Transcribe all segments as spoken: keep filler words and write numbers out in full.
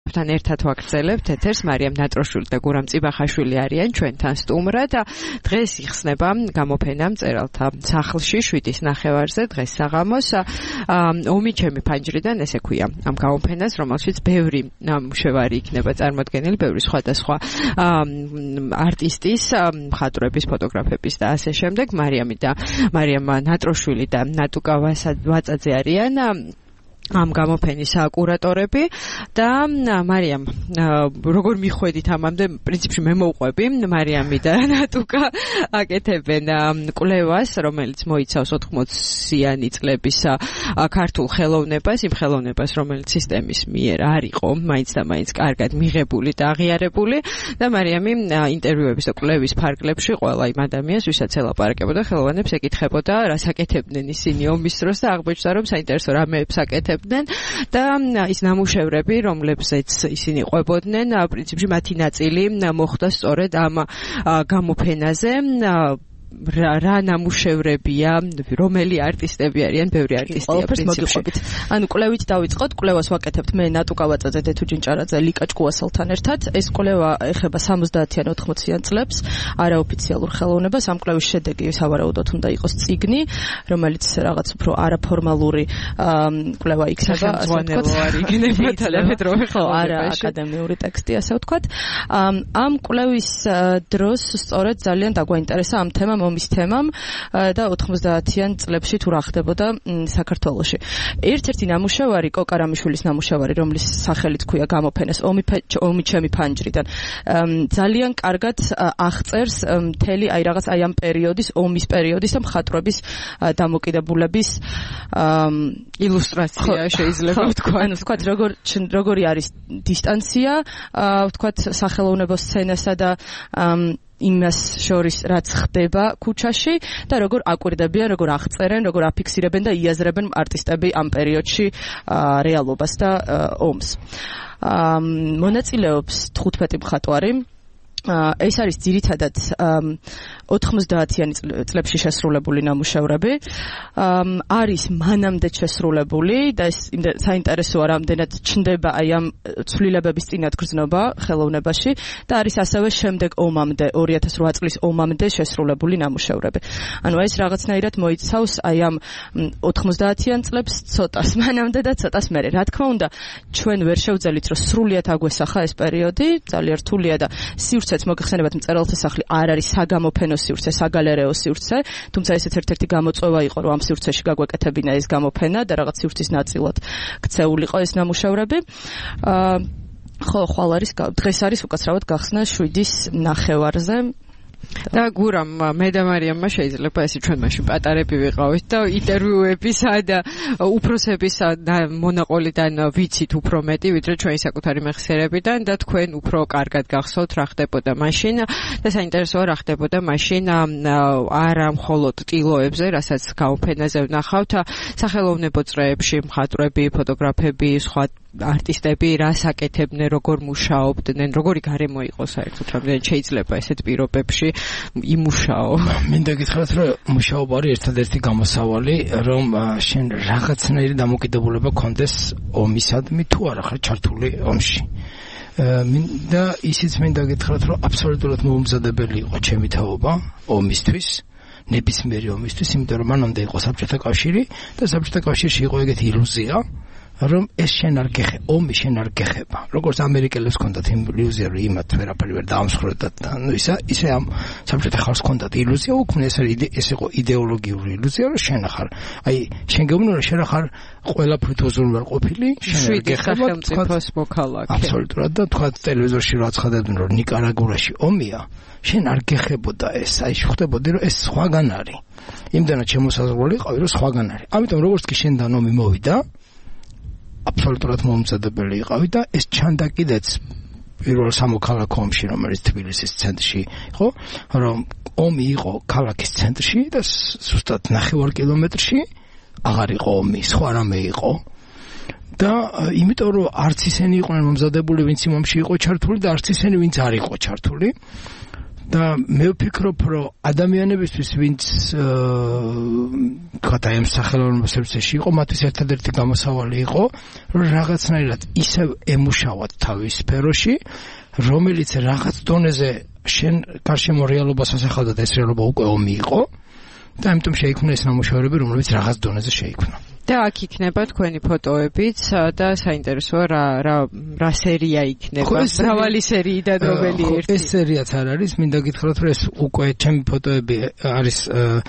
თან ერთად ვაგრძელებთ ეთერს. მარიამ ნატროშვილი და გურამ წიბახაშვილი არიან ჩვენთან სტუმრად. დღეს იხსნება გამოფენა მწერალთა სახლში შვიდის ნახევარზე დღეს საღამოს. ომი ჩემი ფანჯრიდან ესე ქვია ამ გამოფენას, რომელშიც ბევრი ნამუშევარი იქნება წარმოდგენილი, ბევრი სხვადასხვა არტისტის, მხატვრების, ფოტოგრაფების და ასე შემდეგ. მარიამი და მარიამ ნატროშვილი და ნატუკა ვაწაძე არიან ამ გამოფენის კურატორები და მარიამ, როგორ მიხვედით ამამდე, პრინციპში მე მოვყვები, მარიამი და ნატუკა აკეთებენ კვლევას, რომელიც მოიცავს ოთხმოციანი წლების ქართულ ხელოვნებას, იმ ხელოვნებას, რომელიც სისტემის მიერ არ იყო მაინც და მაინც კარგად მიღებული და აღიარებული და მარიამი ინტერვიუების და კვლევის ფარგლებში ყველა იმ ადამიანს, ვისაც ელაპარაკებოდა ხელოვნებს, ეკითხებოდა, რას აკეთებდნენ ისინი ომის დროს და აღმოჩნდა, რომ საინტერესო რამეებს აკეთებდნენ და ის ნამუშევრები, რომლებზეც ისინი ყვებოდნენ, პრინციპში მათი ნაწილი მოხდა სწორედ ამ გამოფენაზე. რა რა ნამუშევრებია, რომელი არტისტები არიან, ბევრი არტისტია პრინციპში. ანუ კვლევით დავიწყოთ, კვლევას ვაკეთებთ მე ნატუკა ვაწაძე, დეთუ ჯინჭარაძე, ლიკა ჭკუასელთან ერთად. ეს კვლევა ეხება სამოცდაათიან ოთხმოციან წლებს არაოფიციალურ ხელოვნებას. ამ კვლევის შედეგი სავარაუდოდ უნდა იყოს წიგნი, რომელიც რაღაც უფრო არაფორმალური კვლევა იქნება, ასე ვთქვათ. არა აკადემიური ტექსტი, ასე ვთქვათ. ამ კვლევის დროს სწორედ ძალიან დაგვაინტერესა ამ თემამ ომის თემამ და ოთხმოცდაათიან წლებში თუ რა ხდებოდა საქართველოში. ერთ-ერთი ნამუშევარი, კოკა რამიშვილის ნამუშევარი, რომლის სახელიც ქვია გამოფენას ომი ომი ჩემი ფანჯრიდან, ძალიან კარგად აღწერს მთელი აი რაღაც აი ამ პერიოდის, ომის პერიოდის და მხატვრების დამოკიდებულების ილუსტრაცია შეიძლება ვთქვა. ანუ ვთქვათ, როგორ როგორი არის დისტანცია, ვთქვათ, სახელოვნებო სცენასა და იმას შორის რაც ხდება ქუჩაში და როგორ აკვირდებიან, როგორ აღწერენ, როგორ აფიქსირებენ და იაზრებენ არტისტები ამ პერიოდში რეალობას და ომს. მონაწილეობს თხუთმეტი მხატვარი. ეს არის ძირითადად ოთხმოცდაათიანი წლებში შესრულებული ნამუშევრები. არის მანამდე შესრულებული და ეს საინტერესოა, რამდენად ჩნდება აი ამ ცვლილებების წინათგრძნობა ხელოვნებაში და არის ასევე შემდეგ ომამდე, ორი ათას რვა წლის ომამდე შესრულებული ნამუშევრები. ანუ ეს რაღაცნაირად მოიცავს აი ამ ოთხმოცდაათიან წლებს ცოტას მანამდე და ცოტას მერე. რა თქმა უნდა, ჩვენ ვერ შევძელით, რომ სრულიად აგვესახა ეს პერიოდი, ძალიან რთულია და სივრცე მოგეხსენებათ, მწერალთა სახლი არ არის საგამოფენო სივრცე, საგალერეო სივრცე, თუმცა ესეც ერთ-ერთი გამოწვევა იყო, რომ ამ სივრცეში გაგვეკეთებინა ეს გამოფენა და რაღაც სივრცის ნაწილად ქცეულიყო ეს ნამუშევრები. ხო, ხვალ არის, დღეს არის უკაცრავად გახსნა შვიდის ნახევარზე. და გურამ, მე და მარიამმა შეიძლება ესე ჩვენ მაშინ პატარები ვიყავით და ინტერვიუებისა და უფროსების მონაყოლიდან ვიცით უფრო მეტი, ვიდრე ჩვენი საკუთარი მეხსიერებიდან და თქვენ უფრო კარგად გახსოვთ რა ხდებოდა მაშინ და საინტერესოა რა ხდებოდა მაშინ არა მხოლოდ ტილოებზე, რასაც გამოფენაზე ვნახავთ, სახელოვნებო წრეებში მხატვრები, ფოტოგრაფები, სხვა არტისტები რას აკეთებდნენ, როგორ მუშაობდნენ, როგორი გარემო იყო საერთოდ, რამდენად შეიძლება ესეთ პირობებში იმუშაო. მინდა გითხრათ, რომ მუშაობა არის ერთადერთი გამოსავალი, რომ შენ რაღაცნაირი დამოკიდებულება გქონდეს ომისადმი, თუ არა ხარ ჩართული ომში. მინდა ისიც მინდა გითხრათ, რომ აბსოლუტურად მოუმზადებელი იყო ჩემი თაობა ომისთვის. ნებისმიერი ომისთვის, იმიტომ რომ მანამდე იყო საბჭოთა კავშირი და საბჭოთა კავშირში იყო ეგეთი ილუზია, რომ ეს შენ არ გეხება, ომი შენ არ გეხება. როგორც ამერიკელებს ჰქონდათ ილუზია, რომ იმათ ვერაფერი ვერ დაამსხვრევდათ და ნუ ისა, ისე ამ საბჭოთა ხალხს ჰქონდათ ილუზია, უქმე ეს არის ეს იყო იდეოლოგიური ილუზია, რომ შენ ახარ, აი, შენ გეუბნო რომ შენ ახარ ყველაფრით უზრუნველყოფილი, შენ არ გეხება სახელმწიფოს მოქალაქე. აბსოლუტურად და თქვა ტელევიზორში რა ცხადებდნენ, რომ ნიკარაგუაში ომია, შენ არ გეხებოდა ეს, აი, ხვდებოდი რომ ეს სხვაგან არის. იმდანაც შემოსაზღვრული იყავი, რომ სხვაგან არის. ამიტომ როგორც კი შენთან ომი მოვიდა, აბსოლუტურად მომწადებელი იყავი და ეს ჩანდა კიდეც პირველ სამოქალაქო ომში, რომელიც თბილისის ცენტრში იყო, რომ ომი იყო ქალაქის ცენტრში და ზუსტად ნახევარ კილომეტრში აღარ იყო ომი, სხვა რამე იყო. და იმიტომ რომ არც ისინი იყვნენ მომზადებული, ვინც იმ ომში იყო ჩართული და არც ისინი, ვინც არ იყო ჩართული. და მე ვფიქრობ, რომ ადამიანებისთვის, ვინც თქვა აი ამ სახელოვნებო სივრცეში იყო, მათთვის ერთადერთი გამოსავალი იყო, რომ რაღაცნაირად ისევ ემუშავათ თავის სფეროში, რომელიც რაღაც დონეზე შენ გარშემო რეალობას ასახავდა და ეს რეალობა უკვე ომი იყო და ამიტომ შეიქმნა ეს ნამუშევრები, რომლებიც რაღაც დონეზე შეიქმნა. და აქ იქნება თქვენი ფოტოებიც და საინტერესოა რა რა რა სერია იქნება. მრავალი სერიიდან რომელი ერთი. ეს სერიაც არ არის, მინდა გითხრათ, რომ ეს უკვე ჩემი ფოტოები არის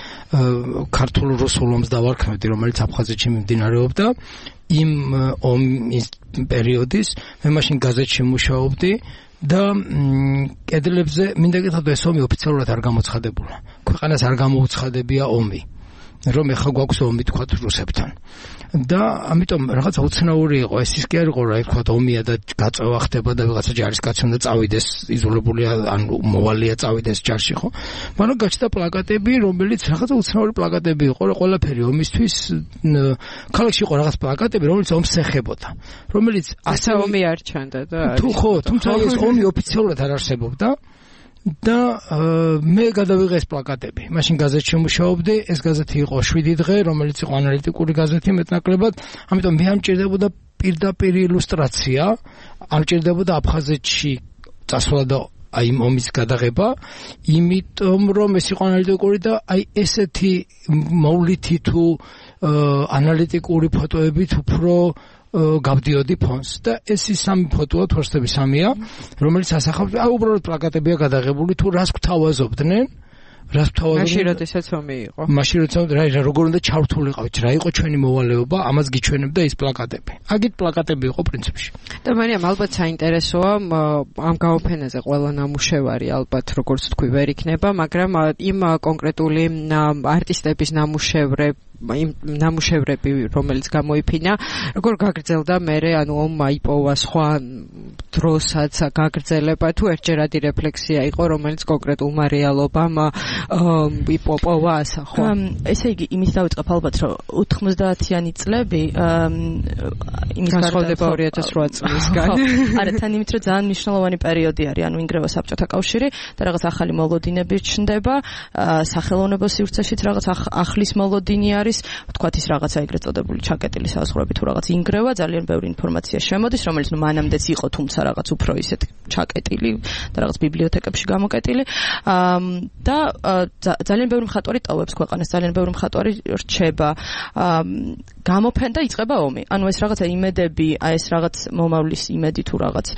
ქართულ რუსულ ომს დავარქმევდი, რომელიც აფხაზეთში მიმდინარეობდა. იმ ომის პერიოდის მე მაშინ გაზეთში მუშაობდი და კედლებზე მინდა გითხრათ, ეს ომი ოფიციალურად არ გამოცხადებულა. ქვეყანას არ გამოუცხადებია ომი. რომ ეხა გვაქვს ომი თქვათ რუსებთან. და ამიტომ რაღაცა უცნაური იყო, ეს ის კი არ იყო რა თქვათ ომია და გაწევა ხდება და ვიღაცა ჯარისკაცი უნდა წავიდეს, იზოლებულია, ანუ მოვალია წავიდეს ჯარში, ხო? მაგრამ გაჩნდა პლაკატები, რომელიც რაღაცა უცნაური პლაკატები იყო, რა ყველაფერი ომისთვის ქალაქში იყო რაღაც პლაკატები, რომელიც ომს ეხებოდა, რომელიც ასე ომი არ ჩანდა და თუ ხო, თუმცა ეს ომი ოფიციალურად არ არსებობდა. და მე გადავიღე ეს პლაკატები. მაშინ გაზეთში მუშაობდი, ეს გაზეთი იყო შვიდი დღე, რომელიც იყო ანალიტიკური გაზეთი მეტნაკლებად, ამიტომ მე ამჭირდებოდა პირდაპირ ილუსტრაცია, ამჭირდებოდა აფხაზეთში წასვლა და აი ომის გადაღება, იმიტომ რომ ეს იყო ანალიტიკური და აი ესეთი მოვლითი თუ ანალიტიკური ფოტოებით უფრო გავდიოდი ფონს და ეს ის სამი ფოტოა, თორსტები სამია, რომელიც ასახავს, აი უბრალოდ პლაკატებია გადაღებული, თუ რას გვთავაზობდნენ, რას გვთავაზობდნენ. მაშინ როდესაც ომი იყო. მაშინ როდესაც რა როგორ უნდა ჩართულიყავით, რა იყო ჩვენი მოვალეობა, ამას გიჩვენებდა ის პლაკატები. აგით პლაკატები იყო პრინციპში. და მარიამ, ალბათ საინტერესოა ამ გამოფენაზე ყველა ნამუშევარი ალბათ როგორც თქვი ვერ იქნება, მაგრამ იმ კონკრეტული არტისტების ნამუშევრები იმ ნამუშევრები, რომელიც გამოიფინა, როგორ გაგრძელდა მერე, ანუ ომმა იპოვა სხვა დროსაც გაგრძელება, თუ ერთჯერადი რეფლექსია იყო, რომელიც კონკრეტულმა რეალობამ იპოვა ასახვა. ესე იგი, იმის დავიწყებ ალბათ, რომ ოთხმოცდაათიანი წლები იმის განსხვავდება ორი ათას რვა წლისგან. არა, თან იმით, რომ ძალიან მნიშვნელოვანი პერიოდი არის, ანუ ინგრევა საბჭოთა კავშირი და რაღაც ახალი მოლოდინები ჩნდება, სახელოვნებო სივრცეშიც რაღაც ახლის მოლოდინი არის, ვთქვათ ის რაღაცა ეგრეთ წოდებული ჩაკეტილი საზღვრები თუ რაღაც ინგრევა, ძალიან ბევრი ინფორმაცია შემოდის, რომელიც ნუ მანამდეც იყო, თუმცა რაღაც უფრო ისეთ ჩაკეტილი და რაღაც ბიბლიოთეკებში გამოკეტილი. და ძალიან ბევრი მხატვარი ტოვებს ქვეყანას, ძალიან ბევრი მხატვარი რჩება. გამოფენ და იწყება ომი. ანუ ეს რაღაცა იმედები, აი ეს რაღაც მომავლის იმედი თუ რაღაც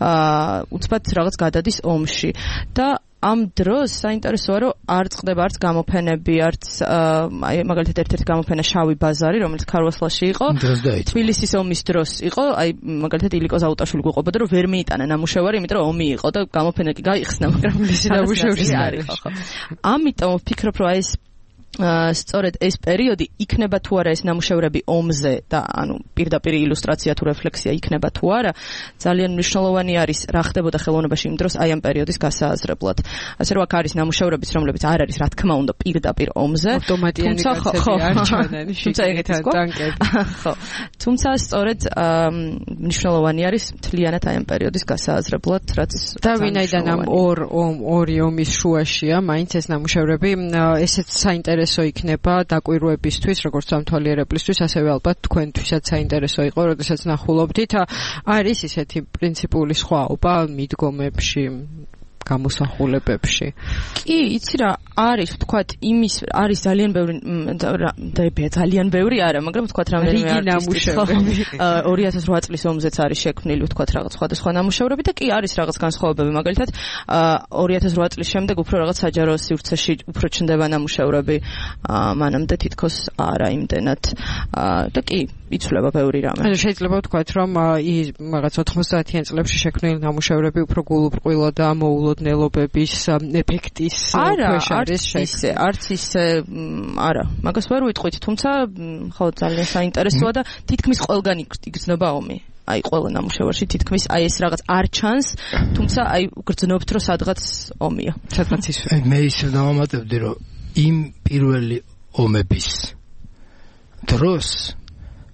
უცბად რაღაც გადადის ომში და ამ დროს საინტერესოა, რომ არ წყდება არც გამოფენები, არც აი მაგალითად ერთ-ერთი გამოფენა შავი ბაზარი, რომელიც ქარვასლაში იყო. თბილისის ომის დროს იყო, აი მაგალითად ილიკო ზაუტაშვილი გვიყვებოდა, რომ ვერ მიიტანა ნამუშევარი, იმიტომ რომ ომი იყო და გამოფენა კი გაიხსნა, მაგრამ მისი ნამუშევარი არ იყო, ხო. ამიტომ ვფიქრობ, რომ აი ეს სწორედ ეს პერიოდი იქნება თუ არა ეს ნამუშევრები ომზე და ანუ პირდაპირ ილუსტრაცია თუ რეფლექსია იქნება თუ არა, ძალიან მნიშვნელოვანი არის რა ხდებოდა ხელოვნებაში იმ დროს აი ამ პერიოდის გასააზრებლად. ასე რომ აქ არის ნამუშევრებიც, რომლებიც არ არის რა თქმა უნდა პირდაპირ ომზე, ავტომატიანი კაცები არ ჩანან, თუმცა ეგეთი ტანკები. ხო. თუმცა სწორედ მნიშვნელოვანი არის მთლიანად აი ამ პერიოდის გასააზრებლად, რაც და ვინაიდან ამ ორ ორი ომის შუაშია, მაინც ეს ნამუშევრები ესეც საინტერესო საინტერესო იქნება დაკვირვებისთვის, როგორც სამთვალიერებლისთვის, ასევე ალბათ თქვენთვისაც საინტერესო იყო, როდესაც ნახულობდით, არის ისეთი პრინციპული სხვაობა მიდგომებში, გამოსახულებებში. კი, იცი რა, არის, ვთქვათ, იმის არის ძალიან ბევრი დებია, ძალიან ბევრი არა, მაგრამ ვთქვათ რამდენიმე ნამუშევრები. ორი ათას რვა წლის ომზეც არის შექმნილი, ვთქვათ, რაღაც სხვადასხვა ნამუშევრები და კი არის რაღაც განსხვავებები, მაგალითად ორი ათას რვა წლის შემდეგ უფრო რაღაც საჯარო სივრცეში უფრო ჩნდება ნამუშევრები, მანამდე თითქოს არა იმდენად. და კი, იცვლება ბევრი რამე. ანუ შეიძლება ვთქვათ, რომ ის რაღაც ოთხმოცდაათიან წლებში შექმნილი ნამუშევრები უფრო გულუბრყვილო და მოულოდნელობების ეფექტის ქვეშ არის ისე, არც ისე არა, მაგას ვერ ვიტყვით, თუმცა ხო ძალიან საინტერესოა და თითქმის ყველგან იგრძნობა ომი. აი ყველა ნამუშევარში თითქმის აი ეს რაღაც არ ჩანს, თუმცა აი გრძნობთ რომ სადღაც ომია. სადღაც ის. აი მე ისე დავამატებდი რომ იმ პირველი ომების დროს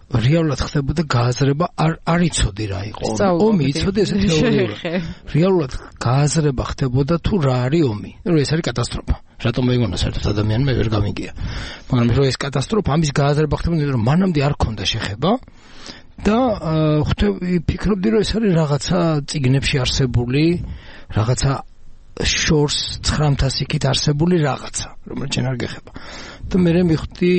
რეალურად ხდებოდა გააზრება არ არ იცოდი რა იყო ომი იცოდი ესე თეორიულად რეალურად გააზრება ხდებოდა თუ რა არის ომი რომ ეს არის კატასტროფა რატომ მეიგონა საერთოდ ადამიანმა ვერ გამიგია მაგრამ რომ ეს კატასტროფა ამის გააზრება ხდებოდა რომ მანამდე არ ქონდა შეხება და ხვდები ფიქრობდი რომ ეს არის რაღაცა წიგნებში არსებული რაღაცა შორს ცხრამთას იქით არსებული რაღაცა რომელიც შენ არ გეხება და მე მივხვდი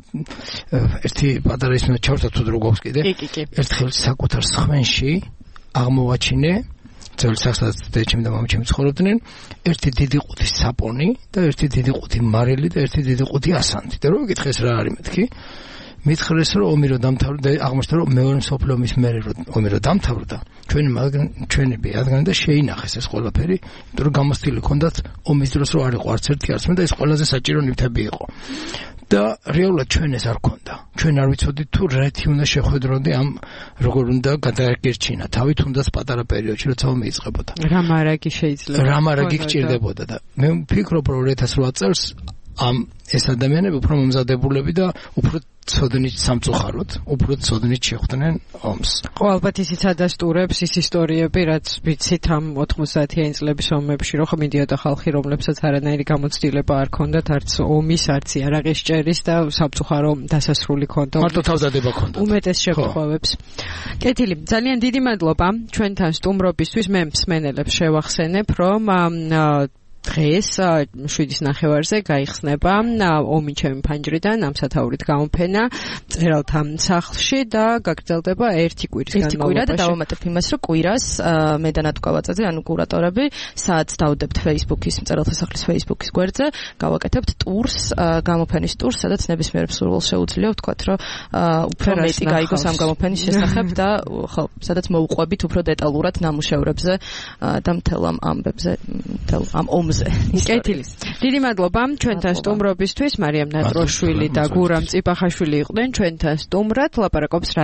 ერთი პატარა ისმე ჩავსა თუ დრო გვაქვს კიდე ერთხელ საკუთარ სხვენში აღმოვაჩინე ძველ სახსაც დედაჩემ და მამაჩემ ცხოვრობდნენ ერთი დიდი ყუთი საპონი და ერთი დიდი ყუთი მარილი და ერთი დიდი ყუთი ასანთი და რომ გითხეს რა არის მეთქი მითხრეს რომ ომი რო დამთავრდა აღმოჩნდა რომ მეორე მსოფლიო ომის მერე რო ომი რო დამთავრდა ჩვენი ჩვენები ადგან და შეინახეს ეს ყველაფერი იმიტომ რომ გამოსტილი ჰქონდათ ომის დროს რო არ იყო არც ერთი არც მე და ეს ყველაზე საჭირო ნივთები იყო და რეალურად ჩვენ ეს არ ქონდა ჩვენ არ ვიცოდით თუ რეთი უნდა შეხვედროდი ამ როგორ უნდა გადააგერჩინა თავი თუნდაც პატარა პერიოდში როცა ომი იწყებოდა რა მარაგი შეიძლება რა მარაგი გჭირდებოდა და მე ვფიქრობ რომ ორი ათას რვა წელს ამ ეს ადამიანები უფრო მომზადებულები და უფრო ცოდნით სამწუხაროდ, უფრო ცოდნით შეხვდნენ ომს. ხო, ალბათ ისიც ადასტურებს ის ისტორიები, რაც ვიცით ამ ოთხმოცდაათიანი წლების ომებში, რომ ხო მიდიოდა ხალხი, რომლებსაც არანაირი გამოცდილება არ ქონდათ, არც ომის, არც იარაღის ჭერის და სამწუხარო დასასრული ქონდა. მარტო თავდადება ქონდა. უმეტეს შემთხვევებს. კეთილი, ძალიან დიდი მადლობა ჩვენთან სტუმრობისთვის. მე მსმენელებს შევახსენებ, რომ დღეს შვიდის ნახევარზე გაიხსნება ომი ჩემი ფანჯრიდან ამ სათაურით გამოფენა წერალთა სახლში და გაგრძელდება ერთი კვირის განმავლობაში. ერთი კვირა და დავამატებ იმას, რომ კვირას მე და ნატუკა ვაწაძე, ანუ კურატორები, საათს დავდებთ Facebook-ის წერალთა სახლის Facebook-ის გვერდზე, გავაკეთებთ ტურს, გამოფენის ტურს, სადაც ნებისმიერ მსურველს შეუძლია ვთქვათ, რომ უფრო მეტი გაიგოს ამ გამოფენის შესახებ და ხო, სადაც მოუყვებით უფრო დეტალურად ნამუშევრებზე და მთელ ამ ამბებზე, მთელ ამ ომზე. კეთილი. დიდი მადლობა ჩვენთან სტუმრობისთვის. მარიამ ნატროშვილი და გურამ წიფახაშვილი იყვნენ ჩვენთან სტუმრად. ლაპარაკობს